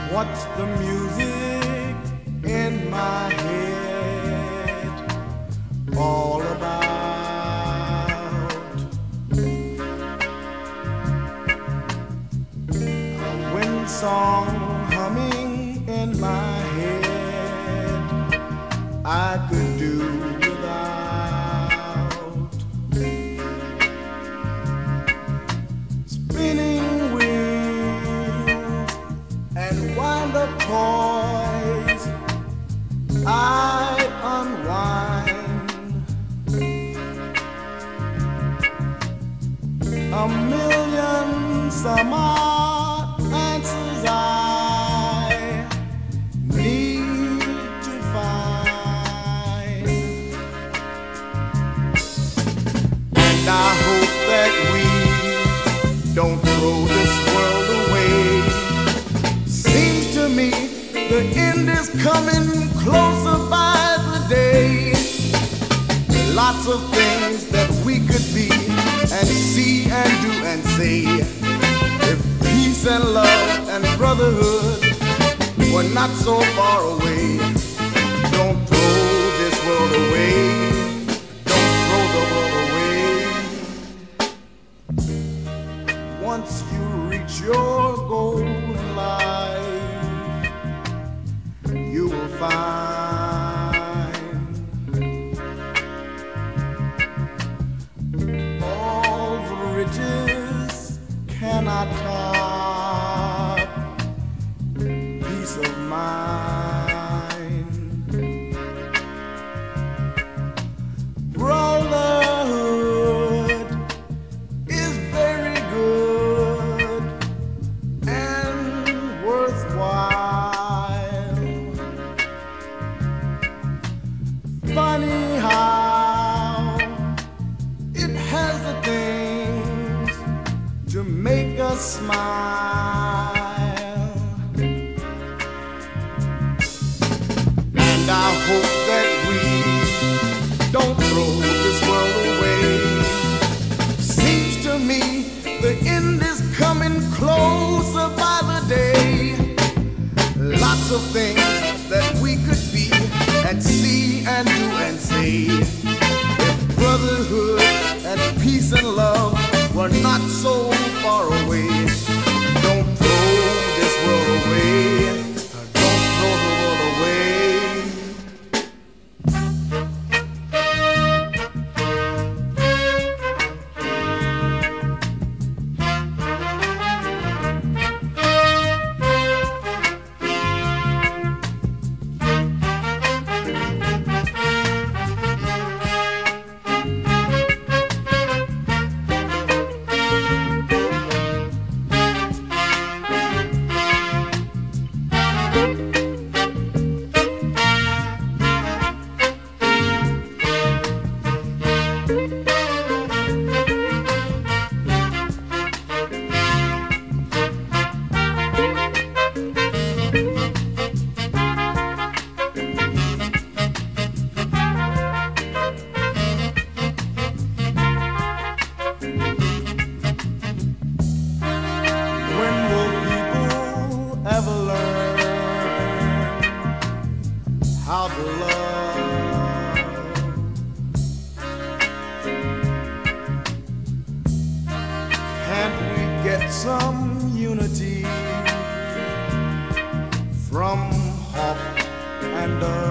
What's the music in my head all about? A wind song humming in my head I could do without. Spinning wheels and wind up toys I'd unwind. A million some odd answers I need to find. And I hope that we don't throw this world away. Seems to me the end is coming closer by the day. Lots of things that we could be and see and do and say. If peace and love and brotherhood were not so far away. Don't throw this world away. Don't throw the world away. Once you reach your goal in life, you will find all the riches cannot top peace of mind. Brotherhood is very good and worthwhile. Funny how it has the things to make us smile. And I hope that we don't throw this world away. Seems to me the end is coming closer by the day. Lots of things that we could be and see and do and say. If brotherhood and peace and love were not so far away. Don't throw this world away. Don't throw the world away. When will people ever learn how to love? Can't we get some unity from Hawk and